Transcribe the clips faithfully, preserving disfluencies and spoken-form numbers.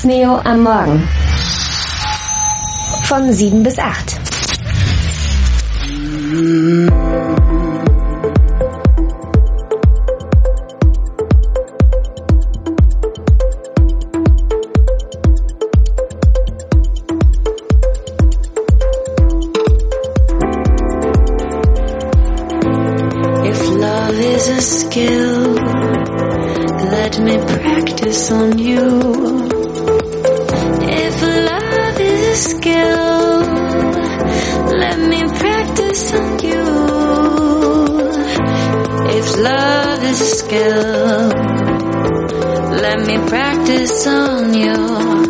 Max Neo am Morgen. Von sieben bis acht. Skill, let me practice on you. If love is a skill, let me practice on you. If love is a skill, let me practice on you.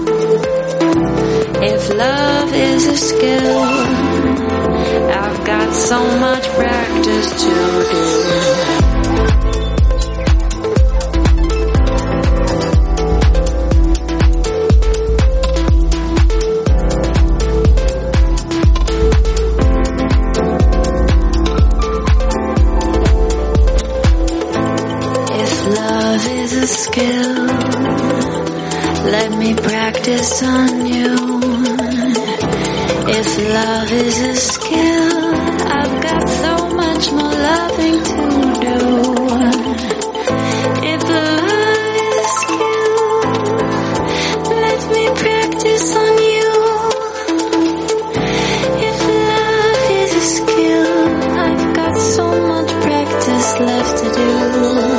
If love is a skill, I've got so much practice to do. Skill, let me practice on you. If love is a skill, I've got so much more loving to do. If love is a skill, let me practice on you. If love is a skill, I've got so much practice left to do.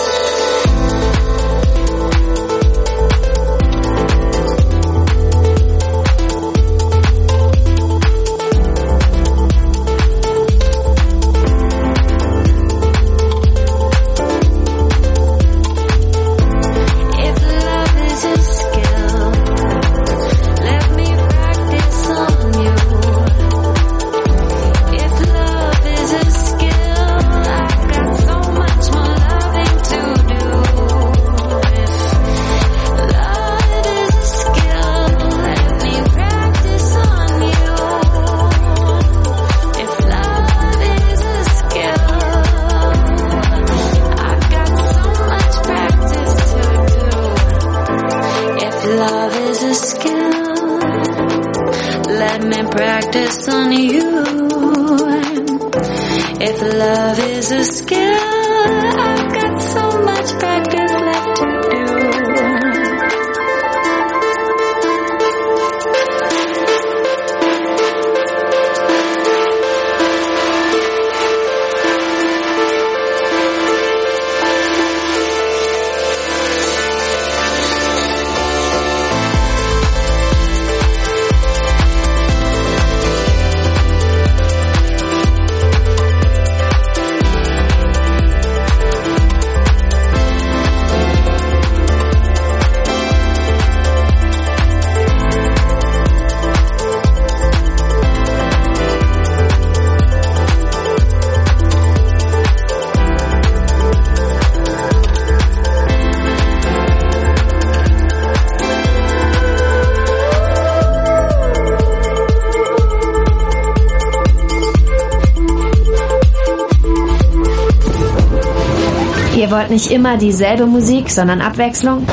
Ihr wollt nicht immer dieselbe Musik, sondern Abwechslung?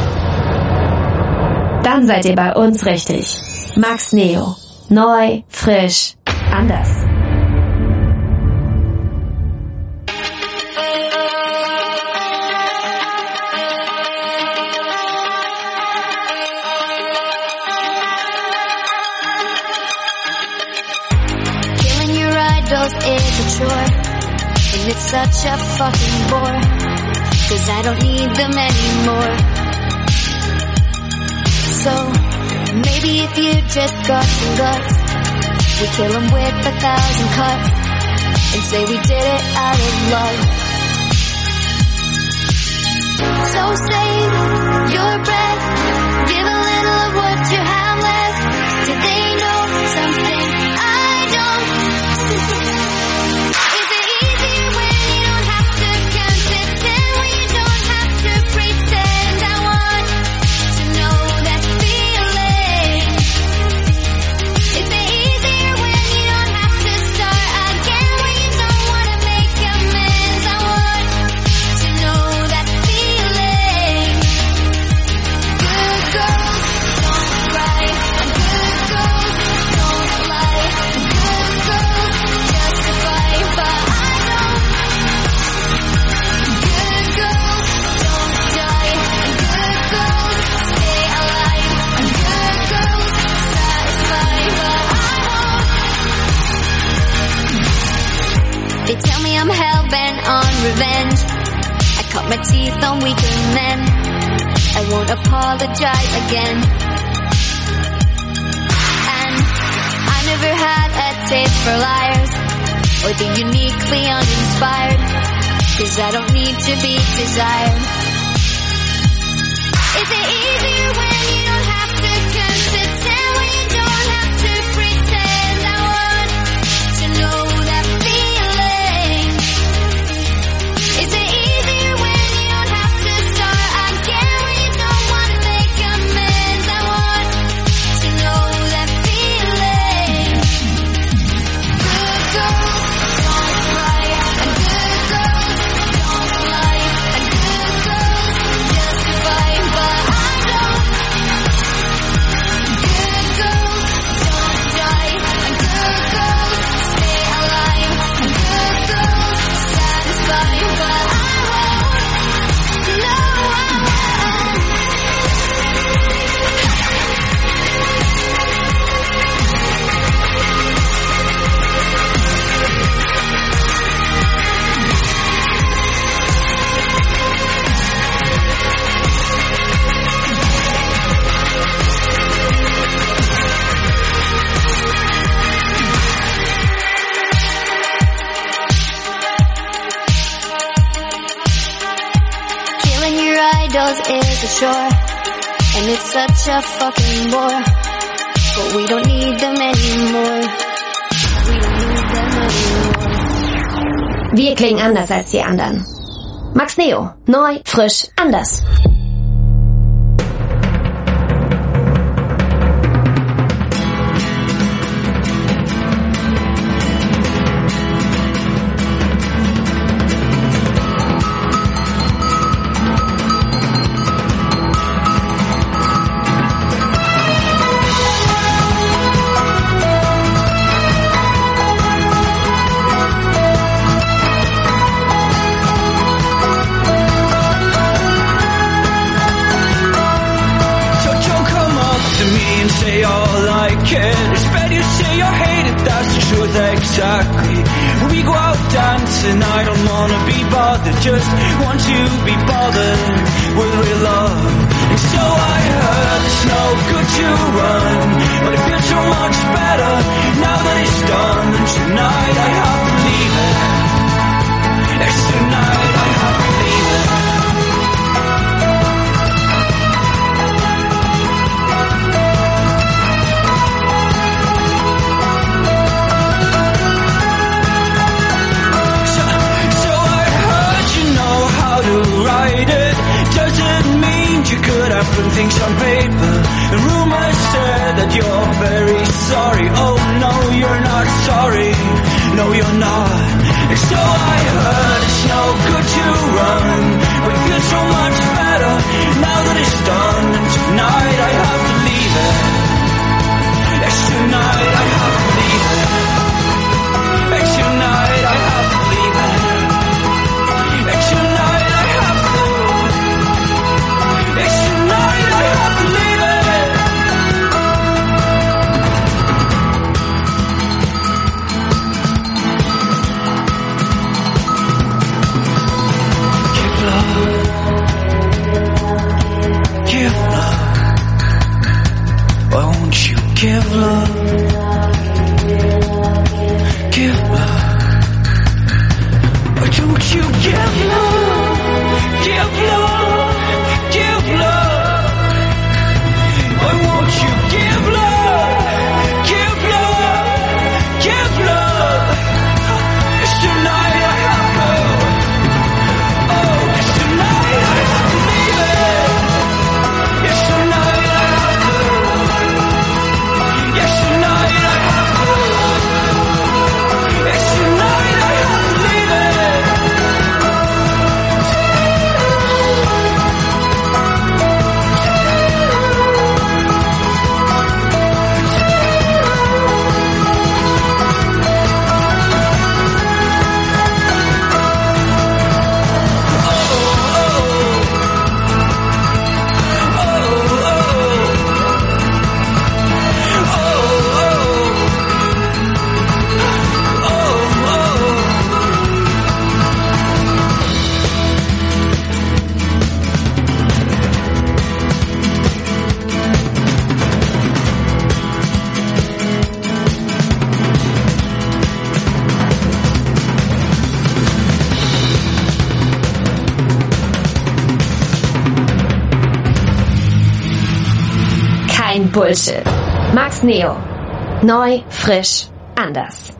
Dann seid ihr bei uns richtig. Max Neo. Neu, frisch, anders. Killing your idols is a chore, and it's such a fucking bore. Cause I don't need them anymore. So, maybe if you just got some guts, we kill them with a thousand cuts, and say we did it out of love. So save your breath, give a little of what you have left. Did they know something I don't? Is it easier when you don't have to count to ten? When you don't have to pretend? I want to know that feeling. Is it easier when you don't have to start again? When you don't want to make amends? I want to know that feeling. Good girl. I'm hell-bent on revenge. I cut my teeth on weaker men. I won't apologize again. And I never had a taste for liars or the uniquely uninspired, 'cause I don't need to be desired. Is it easier when you don't have to pretend, when you don't have to pretend? I want to know that feeling. Is it easier when you don't have to start again, when you don't want to make amends? I want to know that feeling. Good girls don't cry, and good girls don't lie, and good girls just fight, but I don't. Good girls don't die, and good girls stay alive, and good girls satisfy, but I won't. No, I won't. Killing your idols is a chore, and it's such a fucking bore. But we don't need them anymore. We don't need them anymore. Wir klingen anders als die anderen. Max Neo. Neu, frisch, anders. Say all I can. It's better you say you're hated, that's the truth exactly. We go out dancing, I don't wanna be bothered, just want to be bothered with real love. And so I heard it's no good to run, but it feels so much better now that it's done. And tonight I have to leave it. Yes, tonight I have to leave it. Write it doesn't mean you could have put things on paper. The rumors said that you're very sorry. Oh no, you're not sorry. No, you're not. And so I heard it's no good to run, but it feels so much better now that it's done. And tonight I have to leave it. Yes, tonight I have to leave it. Yes, tonight I have to leave it. Yes, tonight. ein Bullshit. Max Neo. Neu, frisch, anders.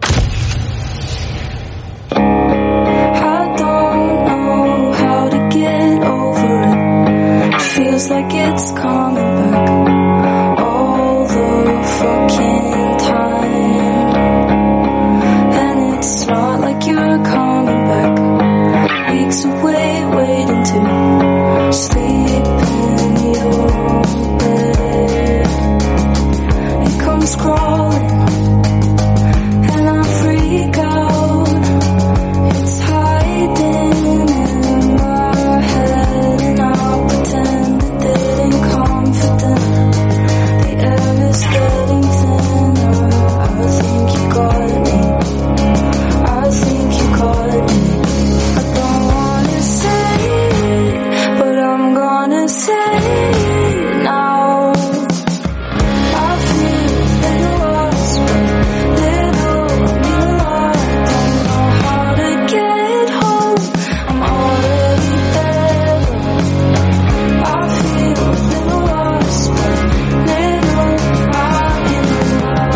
I don't know how to get over it. Feels like it's coming back all the fucking time. And it's not like you're coming back. Weeks away, waiting to sleep in your bed. It comes crawling, and I freak out. It's hiding in my head, and I'll pretend it didn't confident. The air is getting thinner. I think you got me. I think you got me. I don't wanna say it, but I'm gonna say it now. I feel little lost, but little mean more. Don't know how to get home. I'm already there. I feel little lost, but little I'm in love.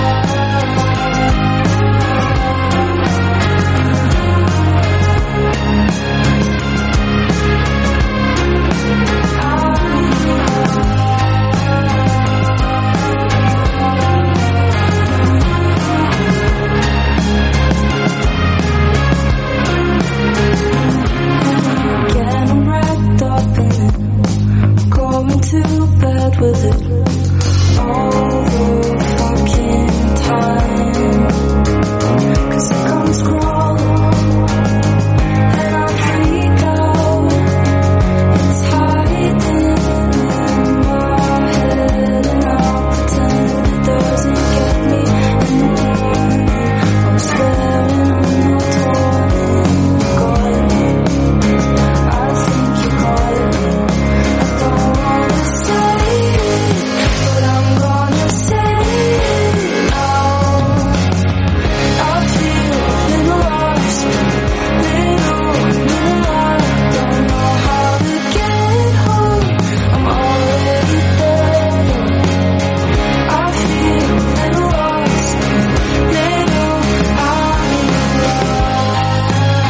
Again, I'm wrapped up in it, going to bed with it all the fucking time. 'Cause it comes crawling, and I freak out. It's hiding in my head, and I'll pretend it doesn't get me in the morning. I'm swearing I'm not torn. Got me. I think you got me. I don't wanna say it, but I'm gonna say it now. I feel a little lost, little, little lost. Don't know how to get home. I'm already there. I feel a little lost, little I'm in love.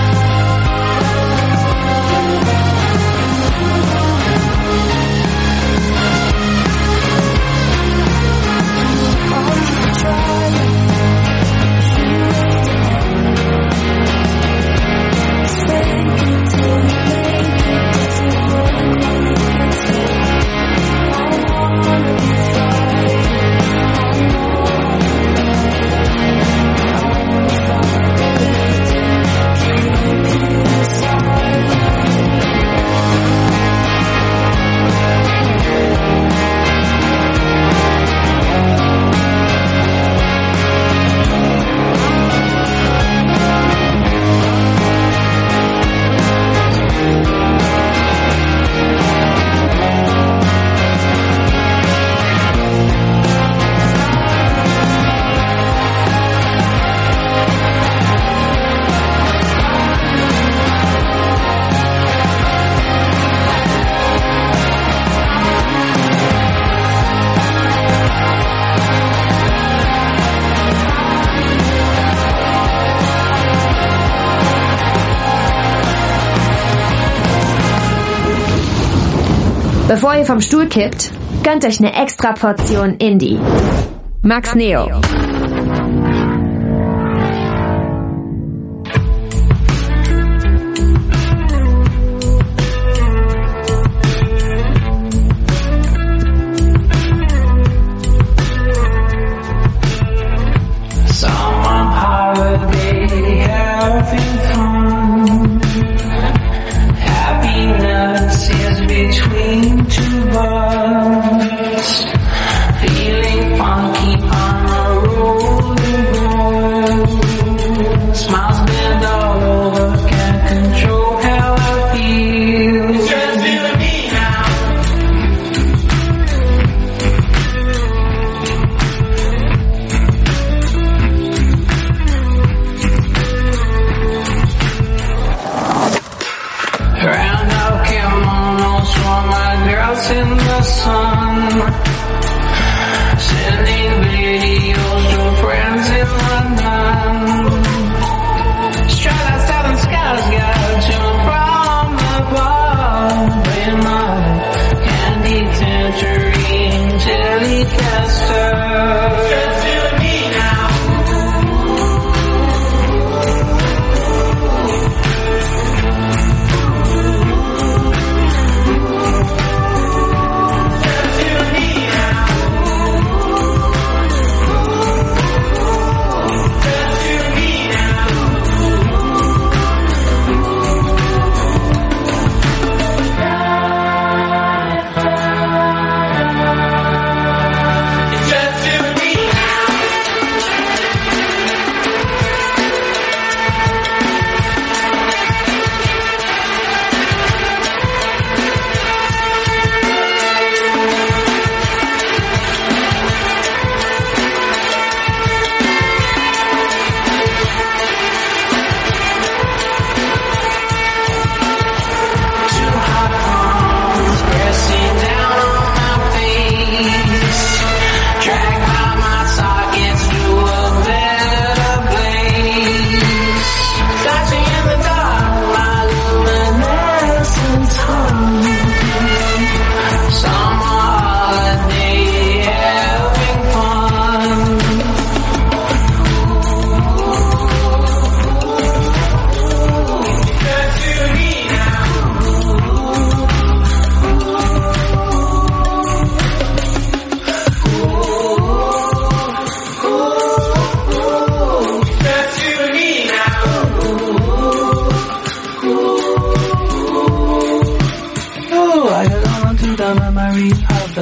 I'm trying. Fake it till you make it. Doesn't work when it gets there. I wanna be fine. I know I wanna find a way to keep you inside. Bevor ihr vom Stuhl kippt, gönnt euch eine extra Portion Indie. Max Neo. Summer holiday, having fun. Happiness is between two birds. Feeling funky on a rolling road. Smiles bend all over, can't control how I feel. It's just feeling me now.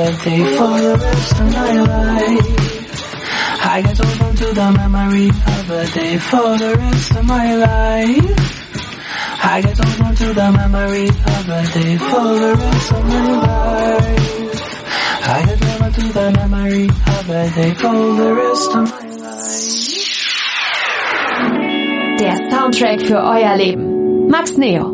birthday for the rest of my life. I get open to the memory of a day for the rest of my life. I get open to the memory of a day for the rest of my life. I get open to the memory of a day for the rest of my life. Der Soundtrack für euer Leben. Max Neo.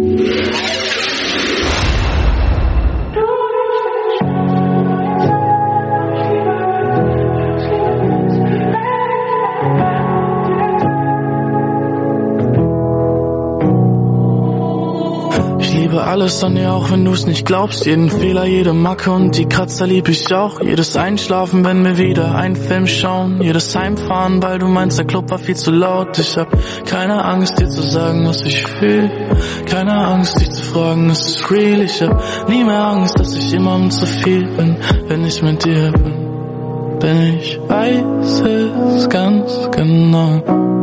Alles an dir, auch wenn du's nicht glaubst. Jeden Fehler, jede Macke und die Kratzer lieb ich auch. Jedes Einschlafen, wenn wir wieder einen Film schauen. Jedes Heimfahren, weil du meinst, der Club war viel zu laut. Ich hab keine Angst, dir zu sagen, was ich fühl. Keine Angst, dich zu fragen, ist es real? Ich hab nie mehr Angst, dass ich jemandem zu viel bin, wenn ich mit dir bin. Denn ich weiß es ganz genau.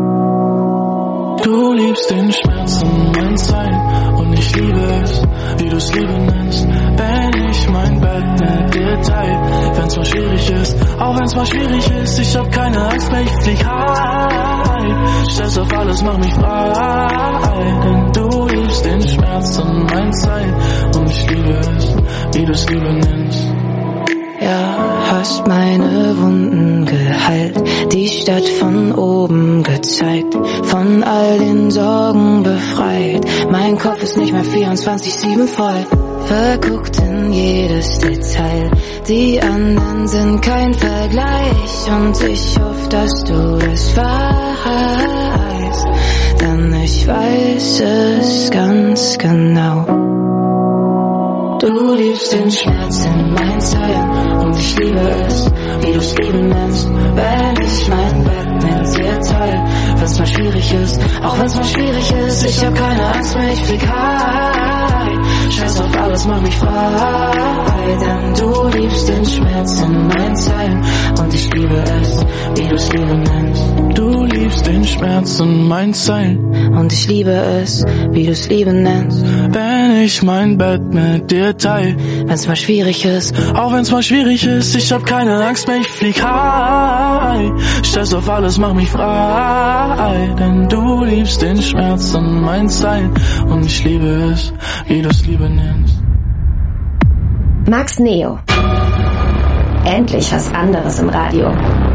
Du liebst den Schmerz in mein Sein und ich liebe es, wie du's Liebe nennst. Wenn ich mein Bett mit dir teil, wenn's mal schwierig ist, auch wenn's mal schwierig ist. Ich hab keine Angst mehr, ich flieg high. Stess auf alles, mach mich frei. Denn du liebst den Schmerz in mein Sein und ich liebe es, wie du's Liebe nennst. Ja, hast meine Wunden geheilt, die Stadt von oben gezeigt, von all den Sorgen befreit. Mein Kopf ist nicht mehr vierundzwanzig sieben voll, verguckt in jedes Detail. Die anderen sind kein Vergleich und ich hoffe, dass du das weißt, denn ich weiß es ganz genau. Du liebst den Schmerz in mein Sein und ich liebe es, wie du's Liebe nennst. Wenn ich mein Bett mit dir teil, wenn's mal schwierig ist, auch wenn's mal schwierig ist. Ich hab keine Angst mehr, ich flieg high. Scheiß auf alles, mach mich frei. Denn du liebst den Schmerz in mein Sein und ich liebe es, wie du's Liebe nennst. Du liebst den Schmerz in mein Sein und ich liebe es, wie du's Liebe nennst. Wenn ich mein Bett mit dir teil, wenn's mal schwierig ist, auch wenn's mal schwierig ist. Ich hab keine Angst mehr, ich flieg high. Stess auf alles, mach mich frei. Denn du liebst den Schmerz in mein Sein und ich liebe es, wie du's Liebe nennst. Max Neo. Endlich was anderes im Radio.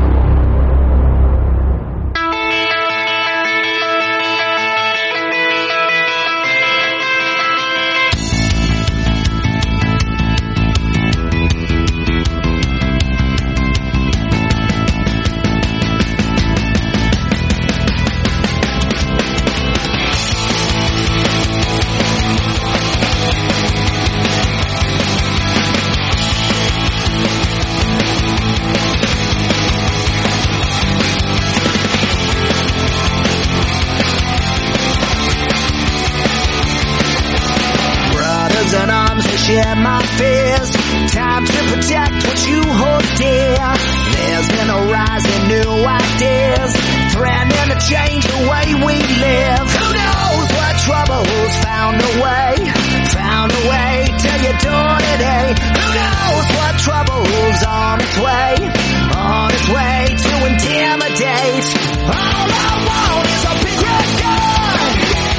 Share my fears. Time to protect what you hold dear. There's been a rise in new ideas, threatening to change the way we live. Who knows what troubles found a way, found a way to your door today. Who knows what troubles on its way, on its way to intimidate. All I want is a big red gun.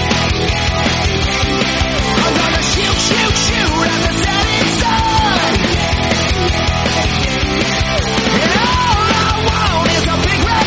I'm gonna shoot, shoot, shoot at the setting sun. And all I want is a big red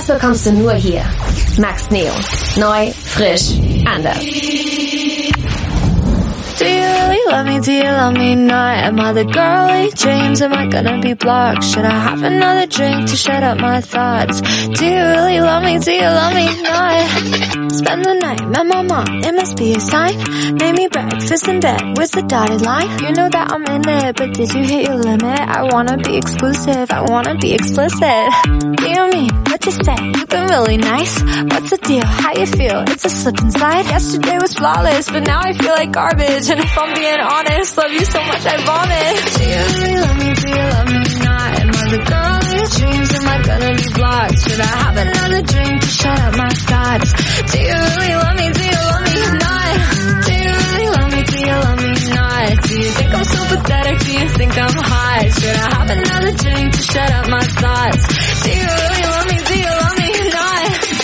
bekommst du nur hier. Max Neo. Neu, frisch, anders. Do you really love me? Do you love me not? Am I the girly dreams? Am I gonna be blocked? Should I have another drink to shut up my thoughts? Do you really love me? Do you love me not? Spend the night, met my mom, it must be a sign. Made me breakfast in bed, where's the dotted line? You know that I'm in it, but did you hit your limit? I wanna be exclusive, I wanna be explicit. You mean, what you say? You've been really nice. What's the deal? How you feel? It's a slip and slide. Yesterday was flawless, but now I feel like garbage. And if I'm being honest, love you so much I vomit. Do you really love me? Do you love me not? Am I the girl of your dreams? Am I gonna be blocked? Should I have another drink to shut up my thoughts? Do you really love me? Do you love me not? Do you really love me? Do you love me not? Do you think I'm so pathetic? Do you think I'm hot? Should I have another drink to shut up my thoughts? Do you really love me? Do you love me not?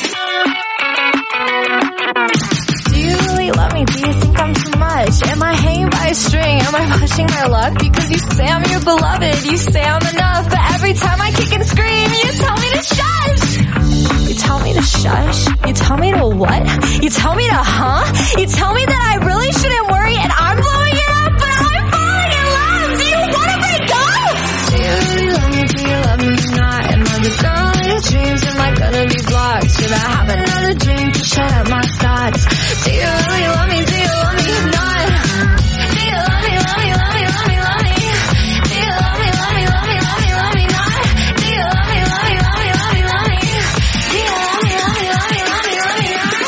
Do you really love me? Do you think I'm too much? Am I hanging by a string? Am I pushing my luck? Because you say I'm your beloved, you say I'm enough, but every time I kick and scream, you tell me to shush. You tell me to shush? You tell me to what? You tell me to huh? You tell me that I really shouldn't worry and I'm blowing it up, but I'm falling in love. Do you want to break up? Do you really love me? Do you love me not? Am I the girl in your dreams? Am I gonna be blocked? Should I have another drink to shut up my thoughts? Do you really love me? Do you love me not? Do you love me, love me, love me, love me, love me? Do you love me, love me, love me, love me, love me not? Do you love me, love me, love me, love me, love me? Do you love me, love me, love me, love me, love me not?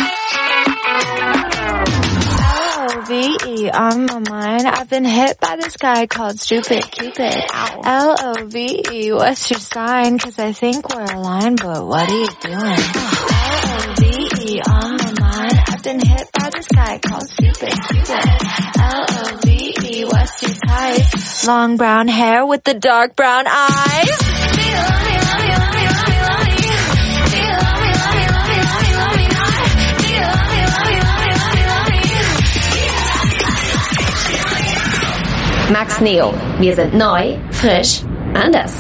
L O V E on my mind. I've been hit by this guy called Stupid Cupid. L O V E, what's your sign? Cause I think we're aligned, but what are you doing? L O V E on my mind. I've been hit by this guy called Stupid Cupid. L O V E, what's your type? Long brown hair with the dark brown eyes. Do you love me, love me, love me, love me, love me? Do you love me, love me, love me, love me, love me not? Do you love me, love me, love me, love me, love me? Max Neo. Wir sind neu, frisch, anders.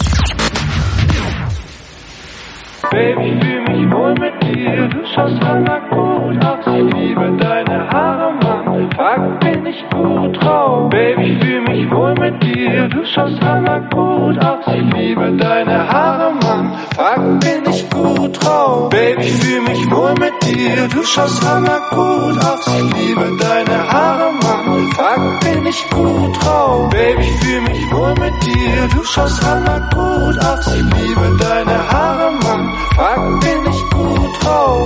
Baby, ich fühl mich wohl mit dir, du schaust hammer gut aus. Ich liebe deine Haare, Mann, fuck, bin ich gut drauf. Baby, ich fühl mich wohl mit dir, du schaust hammer gut aus. Ich liebe deine Haare, Mann, fuck, bin ich gut drauf. Baby, ich fühl mich wohl mit dir, du schaust hammer gut aus. Ich liebe deine Haare, Mann, fuck, bin ich gut drauf. Baby, ich fühl mich wohl mit dir, du schaust hammer gut aus. Ich liebe deine Haare, Mann, fuck, bin ich gut drauf.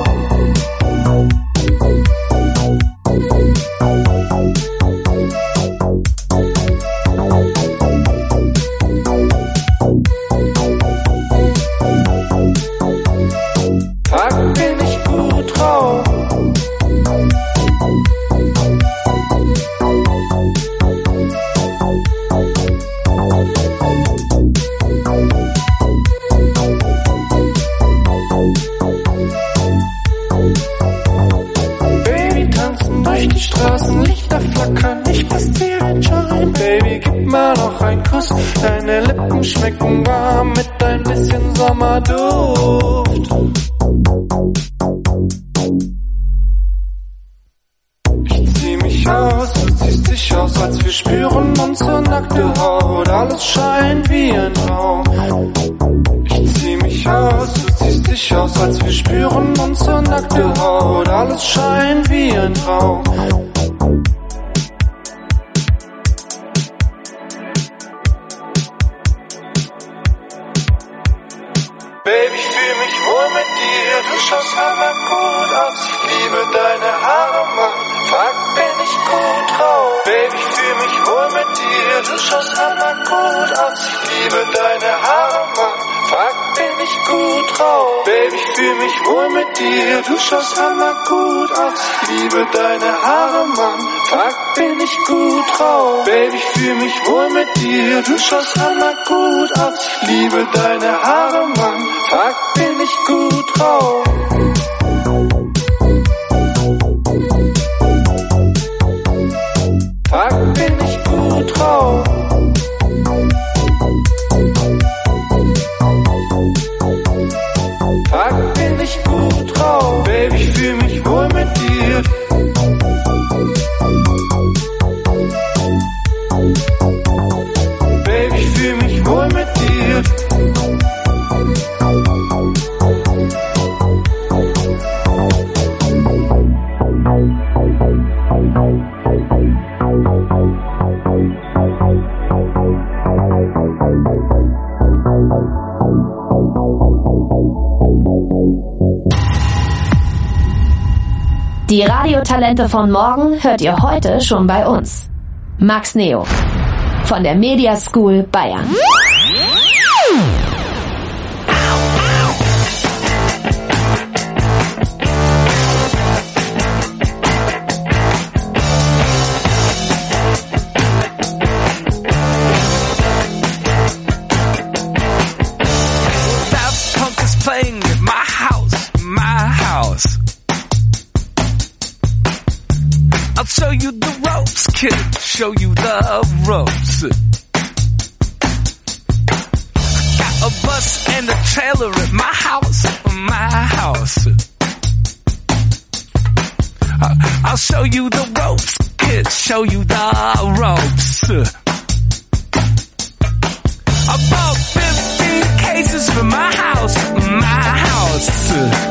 Fuck, bin ich gut drauf. Straßenlichter flackern, ich pass dir ein Joint. Baby, gib mal noch einen Kuss, deine Lippen schmecken warm mit ein bisschen Sommerduft. Ich zieh mich aus, du ziehst dich aus, als wir spüren unsere nackte Haut. Alles scheint wie ein Traum. Ich zieh mich aus, du ziehst dich aus, als wir spüren unsere nackte Haut. Alles scheint wie ein Traum. Baby, ich fühl mich wohl mit dir, du schaust hammer gut aus. Ich liebe deine Haare, Mann, fuck, bin ich gut drauf. Baby, ich fühl mich wohl mit dir, du schaust hammer gut aus. Ich liebe deine Haare, Mann, fuck, bin ich gut drauf. Baby, ich fühl mich wohl mit dir, du schaust hammer gut aus. Ich liebe deine Haare, Mann, fuck, bin ich gut drauf. Baby, ich fühl mich wohl mit dir, du schaust hammer gut aus. Ich liebe deine Haare, Mann, fuck, bin ich gut drauf. Fuck, bin ich gut drauf. Fuck, Die Radiotalente von morgen hört ihr heute schon bei uns. Max Neo von der Media School Bayern. Daft Punk is playing at my house, my house. I'll show you the ropes, kid. Show you the ropes. Got a bus and a trailer at my house, my house. I'll show you the ropes, kid. Show you the ropes. I bought fifteen cases for my house, my house.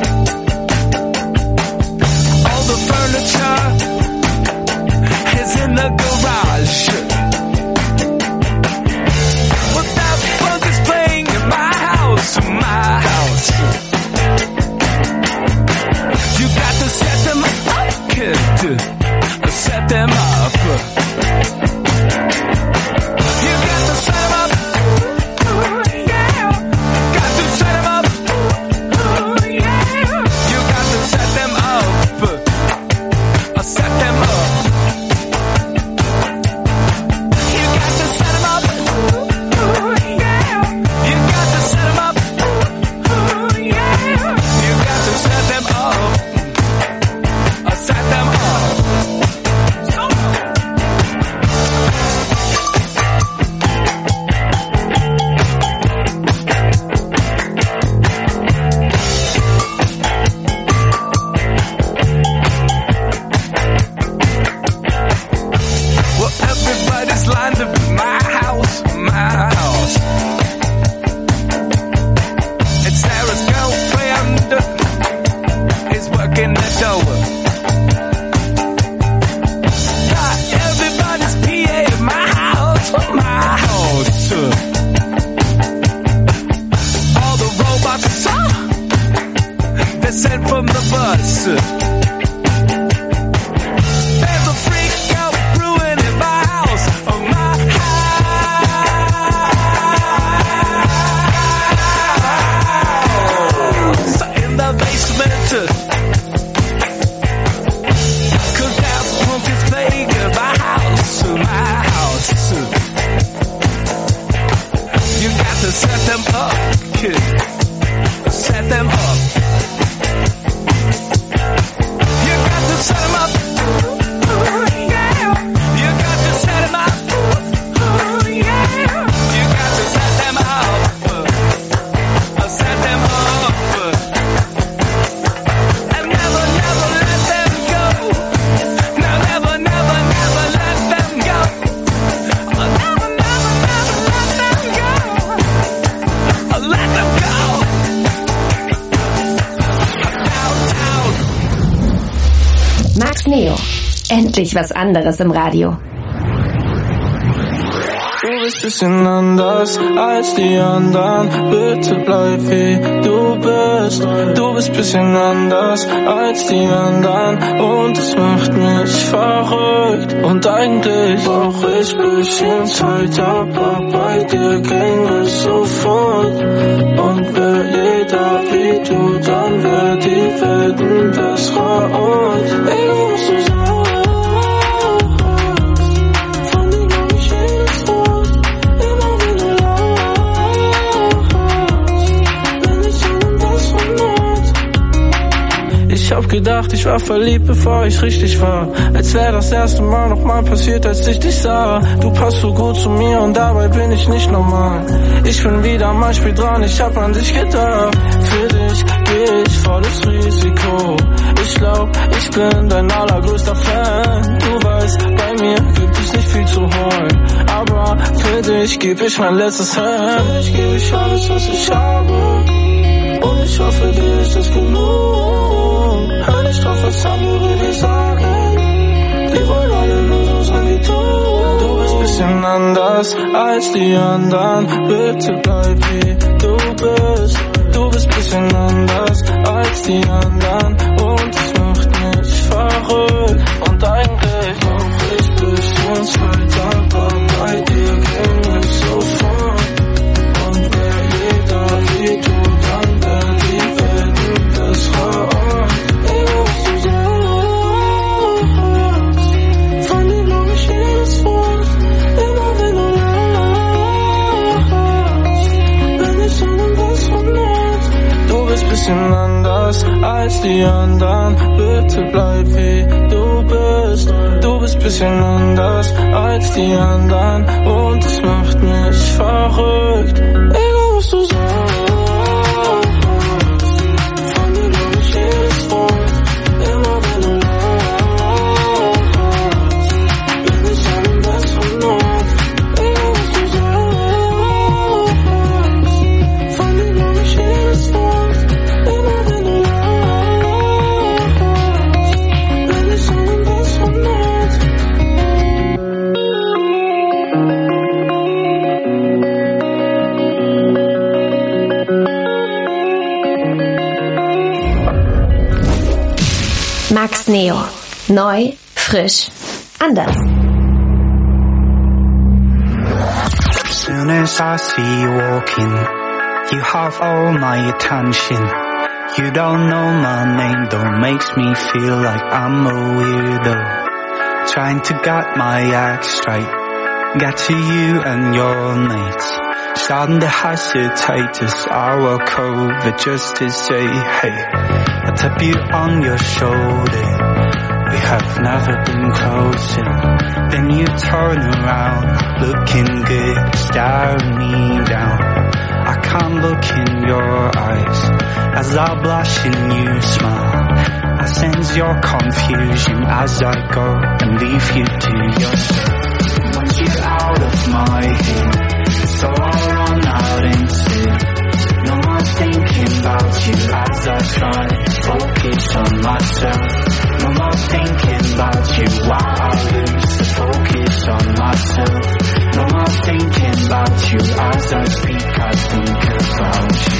All the furniture is in the garage. But that funk is playing in my house, my house. You got to set them up, kid. Set them up. You got to set them up. Yeah. Got to set them up. Yeah. You got to set them up. Set them up. Endlich was anderes im Radio. Du bist bisschen anders als die anderen. Bitte bleib wie du bist. Du bist bisschen anders als die anderen. Und es macht mich verrückt. Und eigentlich brauch ich bisschen Zeit. Aber bei dir ging es sofort. Und wär jeder wie du, dann wär die Welt ein besserer Ort. Egal was du sagst. Ich hab gedacht, ich war verliebt, bevor ich richtig war. Als wär das erste Mal nochmal passiert, als ich dich sah. Du passt so gut zu mir und dabei bin ich nicht normal. Ich bin wieder mal spät dran, ich hab an dich gedacht. Für dich geh ich volles Risiko. Ich glaub, ich bin dein allergrößter Fan. Du weißt, bei mir gibt es nicht viel zu holen. Aber für dich geb ich mein letztes Hemd. Für dich geb ich alles, was ich habe. Und ich hoffe, dir ist es genug. Hör nicht drauf, was andere dir sagen. bisschen anders als die anderen. Bitte bleib wie du bist. Du bist bisschen anders als die anderen und es macht mich verrückt. Und eigentlich auch ich bisschen Zeit, aber bei dir ging es sofort. Und wer jeder wie du, dann wär die Welt ein besserer Ort. Egal was du sagst, von dir glaub ich jedes Wort. Immer wenn du lachst, bin ich an einem besseren Ort. Du bist bisschen anders als die anderen. Bitte bleib wie du bist. Du bist bisschen anders als die anderen und es macht mich verrückt. Egal was du sagst, von dir glaub ich jedes Wort. Immer wenn du lachst, bin ich an einem besseren Ort. Egal was du sagst, von dir glaub ich jedes Wort. Immer wenn du lachst, bin ich an einem besseren Ort. Max Neo. Neu, frisch, anders. Soon as I see you walking, you have all my attention. You don't know my name, though makes me feel like I'm a weirdo. Trying to get my act straight, get to you and your mates. Starting to hesitate as I walk over just to say hey. I tap you on your shoulder, we have never been closer. Then you turn around, looking good, staring me down. I can't look in your eyes as I blush and you smile. I sense your confusion as I go and leave you to yourself. Want you out of my head, so I run out instead. No more thinking about you as I try to focus on myself. No more thinking about you while I lose the focus on myself. No more thinking about you as I speak, I think about you.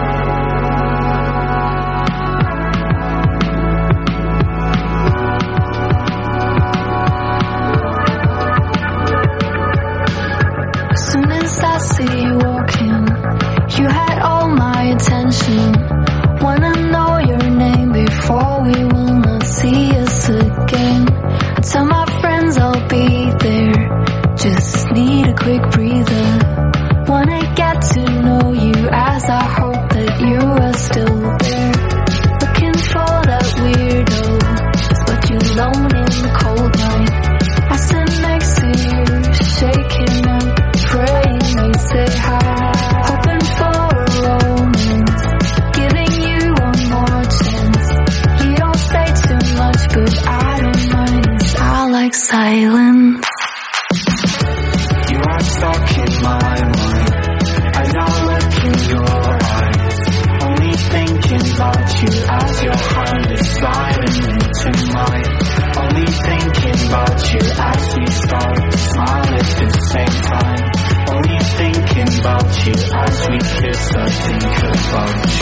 As soon as I see you walking, you had all my attention. Wanna know your name before we will not see us again. I tell my friends I'll be there, just need a quick breather. Wanna get to know you as I hope that you are still there. Looking for that weirdo, but you alone in the cold night. I sit next to you, shaking up, praying you say hi. Hoping for a romance, giving you one more chance. You don't say too much, but I don't mind, 'cause I like silence. You are stuck in my mind, I now look in your eyes. Only thinking about you as your hand is sliding into mine. Only thinking about you as we start to smile at the same time. Only thinking about you as we kiss, I think about you.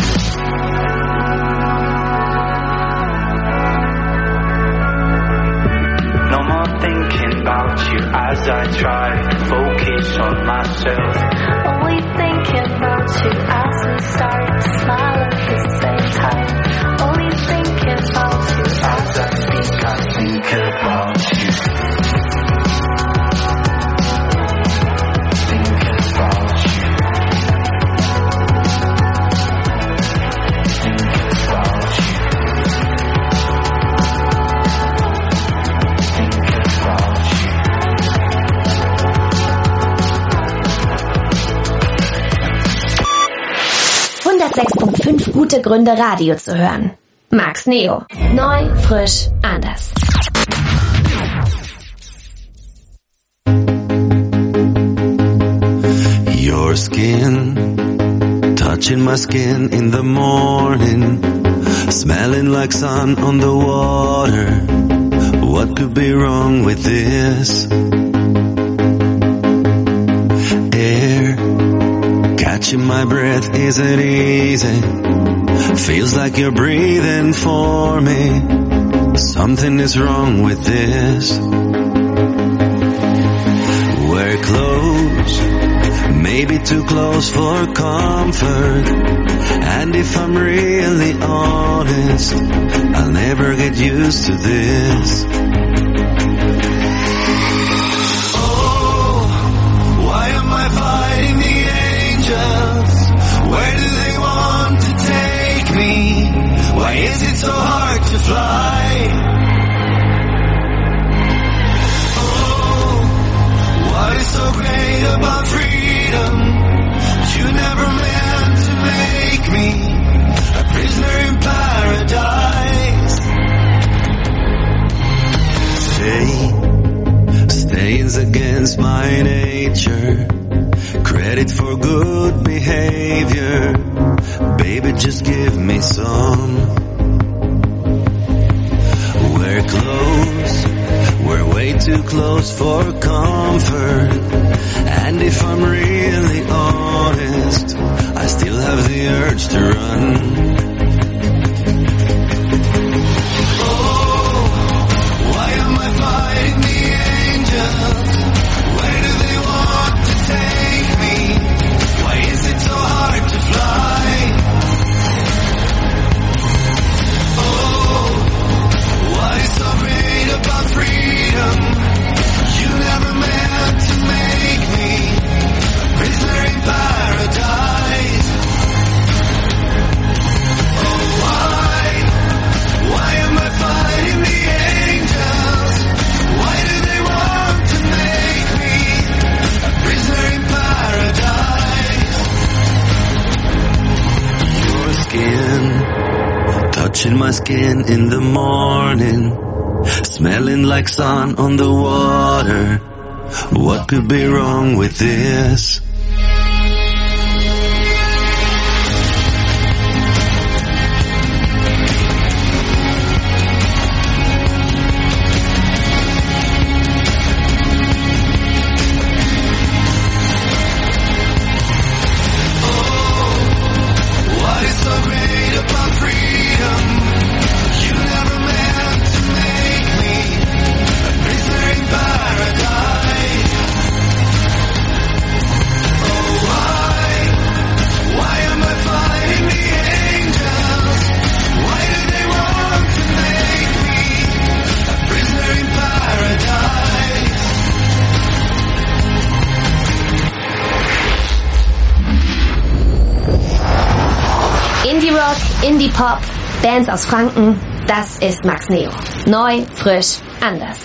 No more thinking about you as I try to focus on myself. Only thinking about you as we start to smile at the same time. Only thinking about you As I speak, I think about you. Think about you. Think about you. Think about you. hundertsechs Komma fünf gute Gründe, Radio zu hören. Max Neo. Neu, frisch, anders. Your skin, touching my skin in the morning, smelling like sun on the water. What could be wrong with this? Catching my breath isn't easy. Feels like you're breathing for me. Something is wrong with this. We're close, maybe too close for comfort. And if I'm really honest, I'll never get used to this. Oh, why am I fighting the angels? Where do they want to take me? Why is it so hard to fly? Oh, what is so great about freedom? You never meant to make me a prisoner in paradise. Stay, staying's against my nature. Credit for good behavior. Baby, just give me some. We're close, we're way too close for comfort. And if I'm really honest, I still have the urge to run. Oh, why am I fighting the angels? Where do they want to take me? Why is it so hard to fly? Oh, what is so great about freedom? You never meant to make me a prisoner in paradise. Oh, why? Why am I fighting the angels? Why do they want to make me a prisoner in paradise? Your skin, touching my skin in the morning, smelling like sun on the water. What could be wrong with this? What is so great about freedom? You never meant to make me a prisoner in paradise. Oh, why? Why am I fighting the angels? Why do they want to make me a prisoner in paradise? Indie Rock, Indie Pop, Bands aus Franken, das ist Max Neo. Neu, frisch, anders.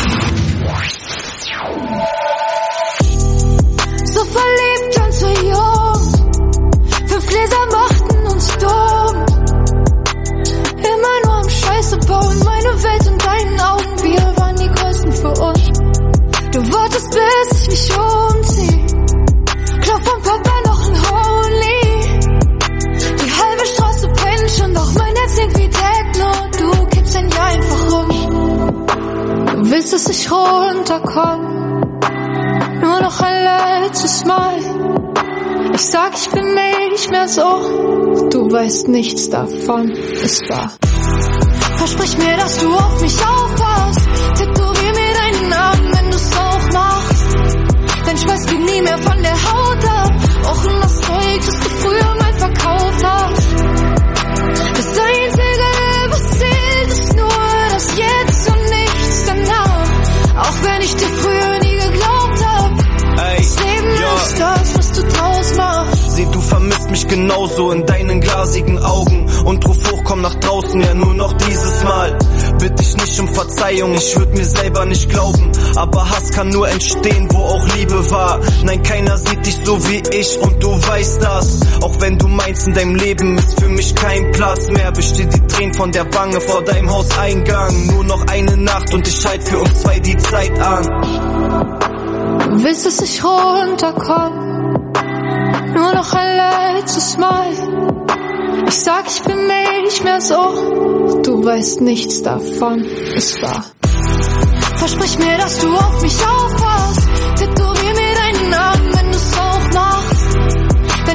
So verliebt und so jung, fünf Gläser machten uns dumm. Immer nur am Scheiße bauen, meine Welt in deinen Augen, wir waren die Größten für uns. Du wartest, bis ich mich umzieh, klopf von Papa noch ein Holy. Die halbe Straße pennt schon, doch mein Herz klingt wie Techno. Du kippst ein Jahr einfach rum. Du willst, dass ich runterkomm, nur noch ein letztes Mal. Ich sag, ich bin nicht mehr so, du weißt nichts davon, es war. Versprich mir, dass du auf mich aufpasst, tätowier mir deinen Namen, wenn du's auch machst. Dein Schweiß geht nie mehr von der Haut ab, auch in das Zeug, das du früher mal verkauft hast. Das Einzige, was zählt, ist nur das Jetzt und nichts danach. Auch wenn ich dir früher nie geglaubt hab, Ey, das Leben ja. ist das, was du draus machst. Sieh, du vermisst mich genauso in deinen glasigen Augen und ruf hoch, komm nach draußen, ja nur noch dieses Mal. Bitte ich nicht um Verzeihung, ich würd mir selber nicht glauben, aber Hass kann nur entstehen, wo auch Liebe war. Nein, keiner sieht dich so wie ich und du weißt das. Auch wenn du meinst, in deinem Leben ist für mich kein Platz mehr, besteht die Tränen von der Wange vor deinem Hauseingang. Nur noch eine Nacht und ich halt für uns zwei die Zeit an. Du willst, dass ich runterkomm, nur noch ein letztes Mal. Ich sag, ich bin nicht mehr so, du weißt nichts davon, es war. Versprich mir, dass du auf mich aufpasst, tätowier mir deinen Namen, wenn du's auch machst. Dein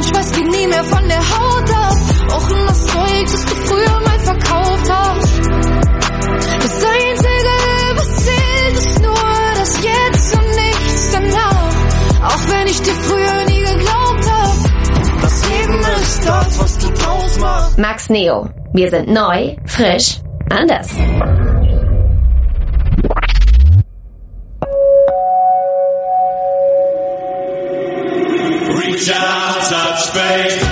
und Schweiß geht nie mehr von der Haut ab. Auch in das Zeug, das du früher mal verkauft hast. Das Einzige, was zählt, ist nur das Jetzt und nichts danach. Auch wenn ich dir früher nie geglaubt hab. Das Leben ist das, was du draus machst. Max Neo. Wir sind neu, frisch, anders. Reach out, touch faith.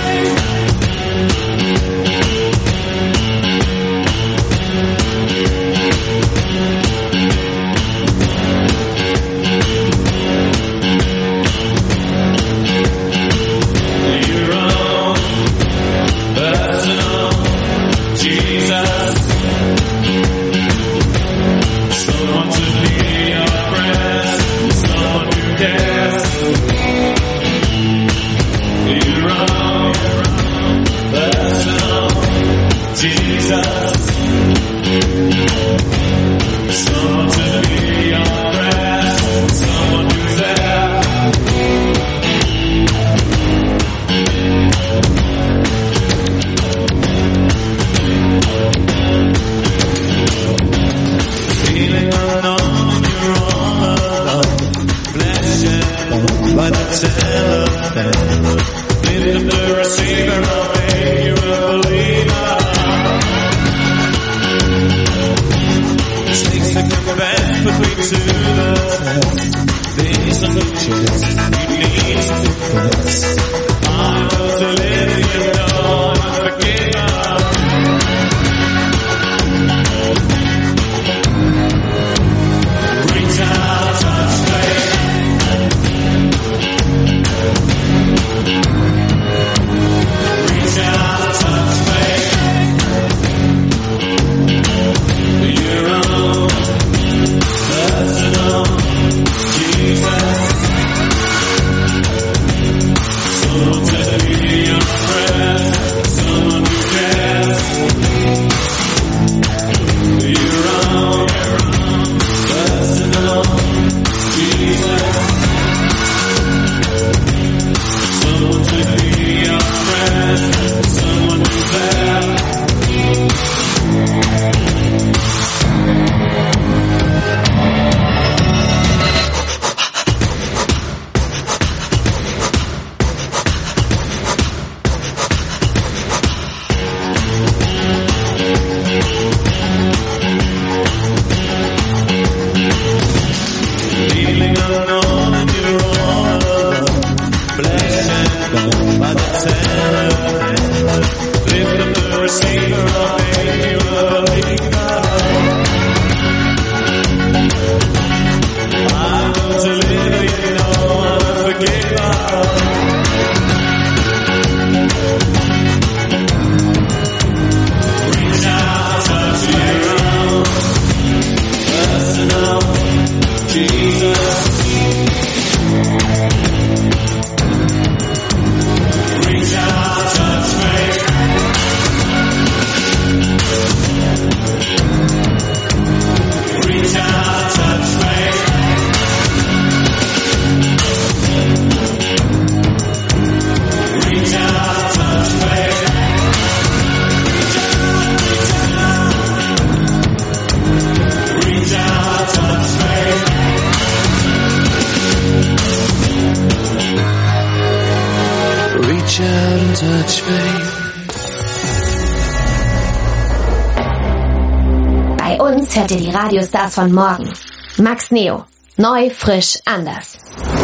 Bei uns hört ihr die Radiostars von morgen. Max Neo. Neu, frisch, anders.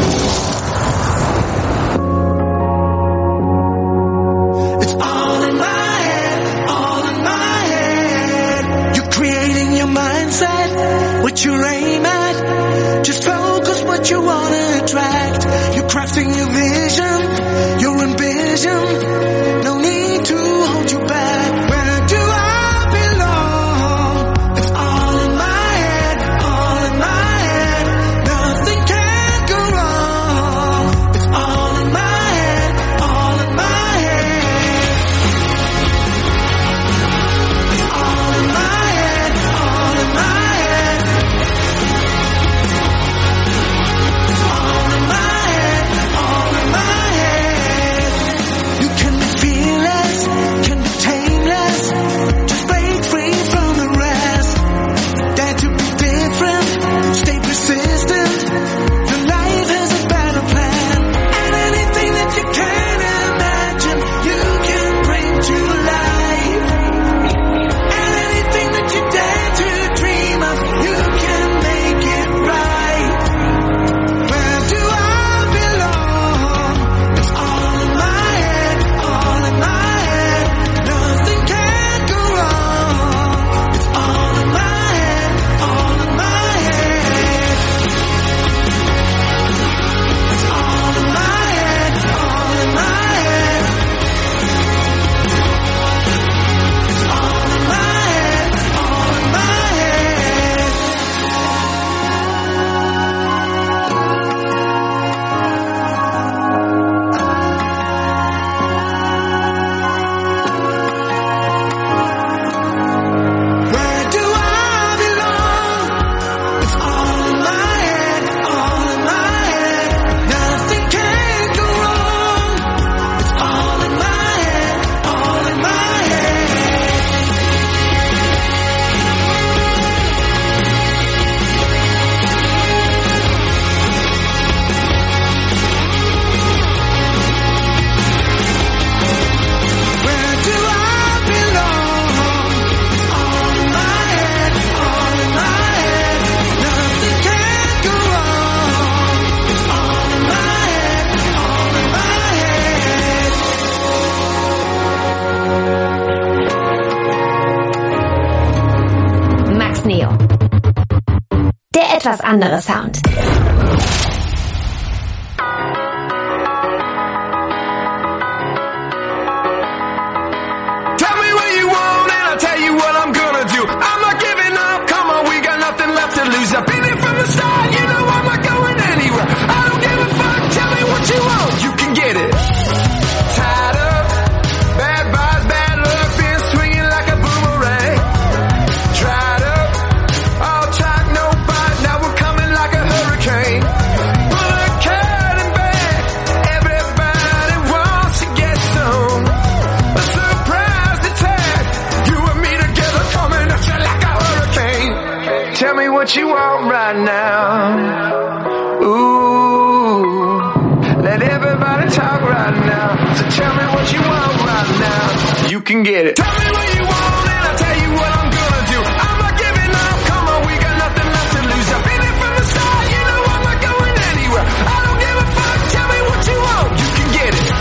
It's all in my head, all in my head. You're creating your mindset, what you aim at. Just focus what you wanna attract. You're crafting your vision, your ambition. No need to hold you back. Where do I belong? It's all in my head, all in my head. Nothing can go wrong. It's all in my head, all in my head. It's all in my head, all in my head. etwas andere Sound. Tell me what you want and I'll tell you what I'm gonna do. I'm not giving up, come on, we got nothing left to lose. I've been here from the start, you know I'm not going anywhere. I don't give a fuck, tell me what you want, you can get it. Tied up, bad vibes, bad luck, been swinging like a boomerang. Dried up, all talk, no bite, now we're coming like a hurricane. Bullet, cat, and bag, everybody wants to get some. A surprise attack, you and me together coming at you like a hurricane. Tell me what you want right now. Ooh, let everybody talk right now. So tell me what you want right now. You can get it. Tell me what you want and I'll tell you what I'm gonna do. I'm not giving up, come on, we got nothing left to lose. I've been here from the start, you know I'm not going anywhere. I don't give a fuck, tell me what you want. You can get it.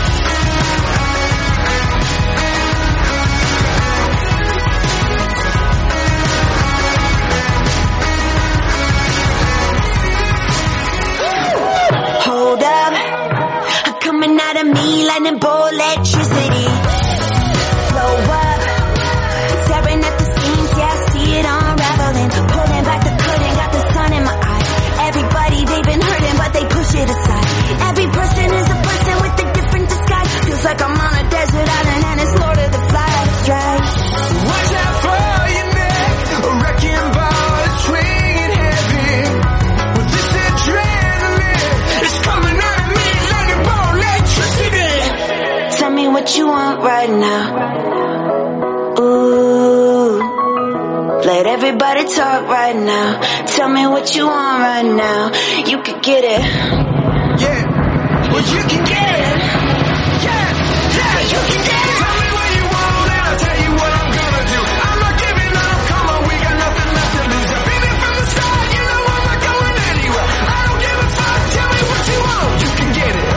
Hold up, I'm coming out of me like an electricity. Blow up, staring at the seams, yeah, I see it unraveling. Pulling back the curtain, got the sun in my eye. Everybody, they've been hurting, but they push it aside. Every person is a person with a different disguise. Feels like I'm on a desert island and it's Lord of the Flies, right? Watch out for your neck, a wrecking ball is swinging heavy. With this adrenaline, it's coming out of me like a ball electricity. Tell me what you want right now. Ooh, let everybody talk right now. Tell me what you want right now. You can get it. Yeah, well you can get it. Yeah, yeah, you can get it. Tell me what you want and I'll tell you what I'm gonna do. I'm not giving up, come on, we got nothing left to lose. I've been here from the start, you know I'm not going anywhere. I don't give a fuck, tell me what you want. You can get it.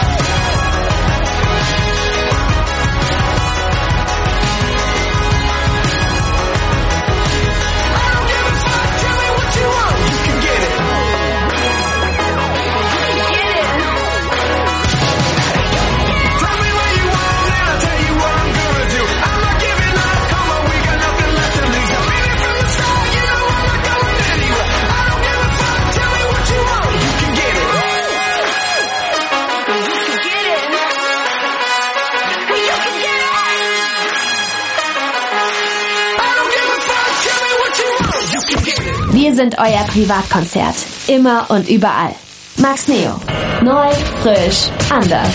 Wir sind euer Privatkonzert. Immer und überall. Max Neo. Neu, frisch, anders.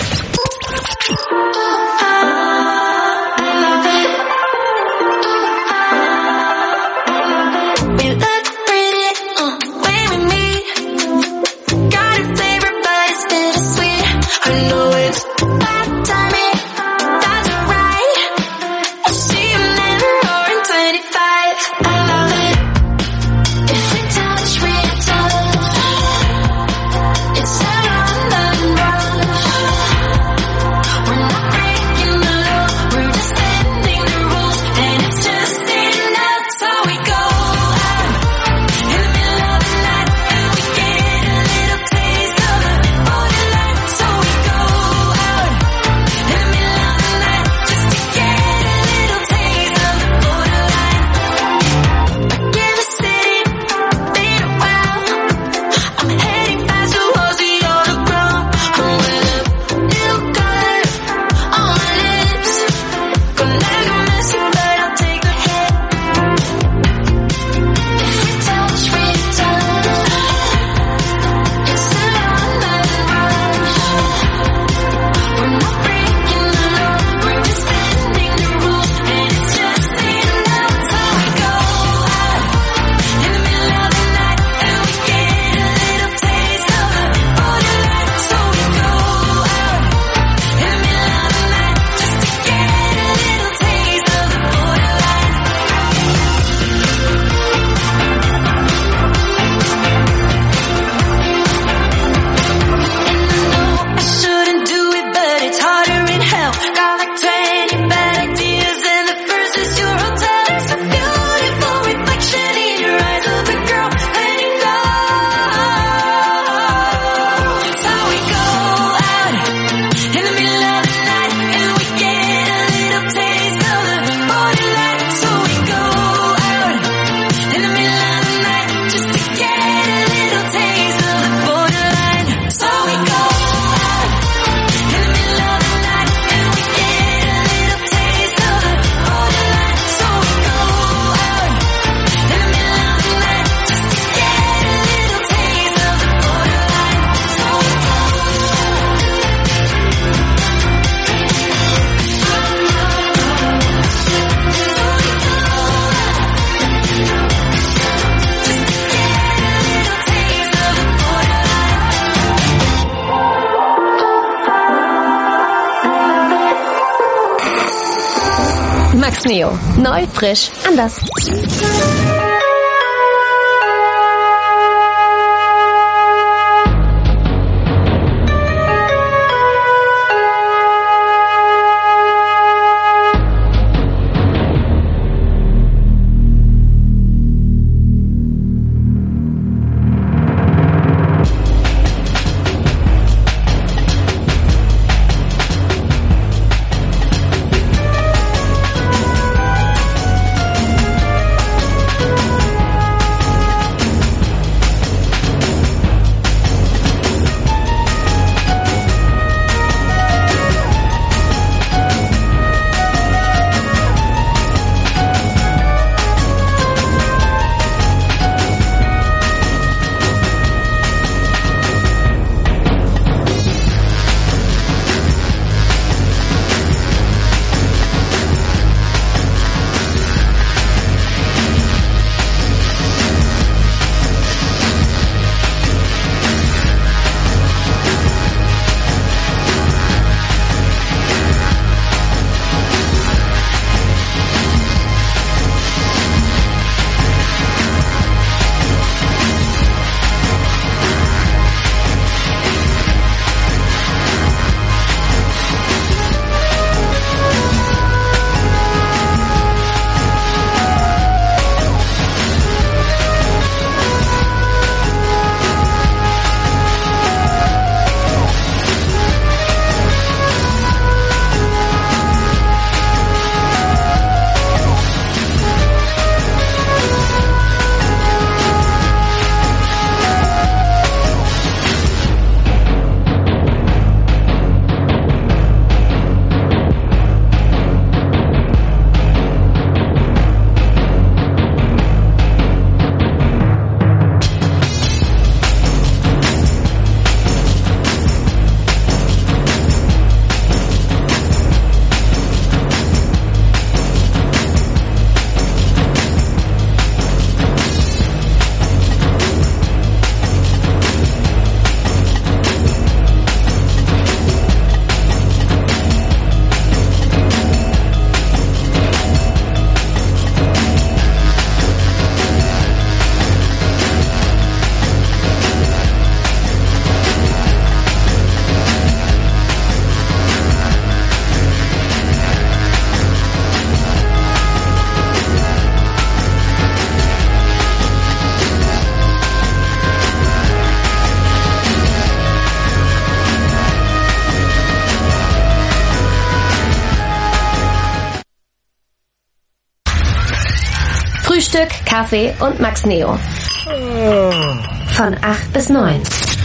It's Max Neo. Neu, frisch, anders. Frühstück, Kaffee und Max Neo. Von acht bis neun.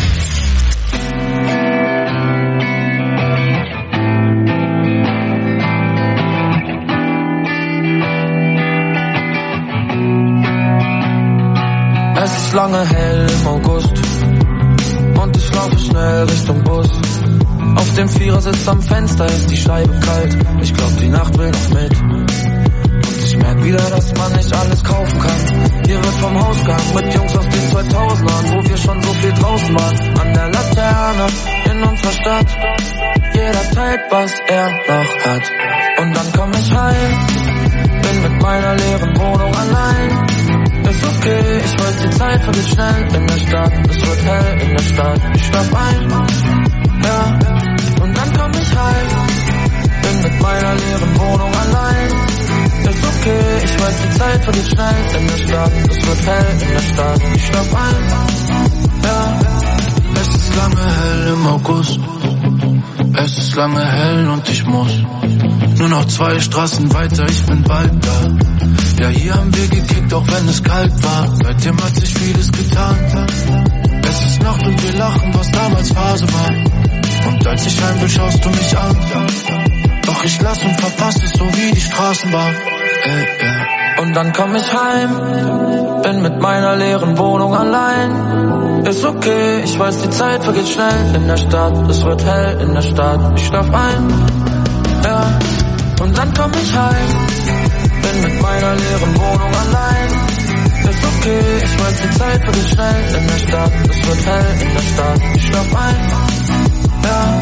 Es ist lange hell im August und ich laufe schnell Richtung Bus. Auf dem Vierersitz am Fenster ist die Scheibe kalt. Ich glaub, die Nacht will noch mit. Ich merk wieder, dass man nicht alles kaufen kann. Hier wird vom Hausgang mit Jungs aus den zweitausendern, wo wir schon so viel draußen waren. An der Laterne in unserer Stadt. Jeder teilt, was er noch hat. Und dann komm ich heim, bin mit meiner leeren Wohnung allein. Ist okay, ich weiß, die Zeit vergeht schnell in der Stadt. Es wird hell in der Stadt, ich schlaf ein. Ja, und dann komm ich heim, bin mit meiner leeren Wohnung allein. Ist okay, ich weiß, die Zeit vergeht schnell in der Stadt. Es wird hell in der Stadt, ich schlaf ein. Ja, es ist lange hell im August. Es ist lange hell und ich muss nur noch zwei Straßen weiter, ich bin bald da. Ja, hier haben wir gekickt, auch wenn es kalt war. Seitdem hat sich vieles getan. Es ist Nacht und wir lachen, was damals Phase war. Und als ich heim will, schaust du mich an. Doch ich lass und verpasse es so wie die Straßenbahn. Ey, ey. Und dann komm ich heim, bin mit meiner leeren Wohnung allein. Ist okay, ich weiß, die Zeit vergeht schnell in der Stadt. Es wird hell in der Stadt, ich schlaf ein. Ja, und dann komm ich heim, bin mit meiner leeren Wohnung allein. Ist okay, ich weiß, die Zeit vergeht schnell in der Stadt. Es wird hell in der Stadt, ich schlaf ein. Ja.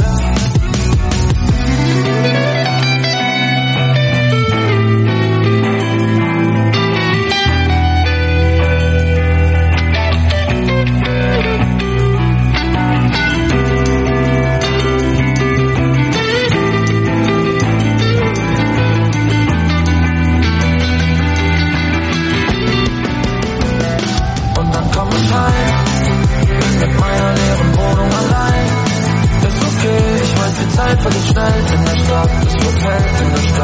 Mama muss heim. Bin mit meiner leeren Wohnung allein. Ist okay, ich weiß, die Zeit vergeht schnell in der Stadt. Es wird hell in der Stadt.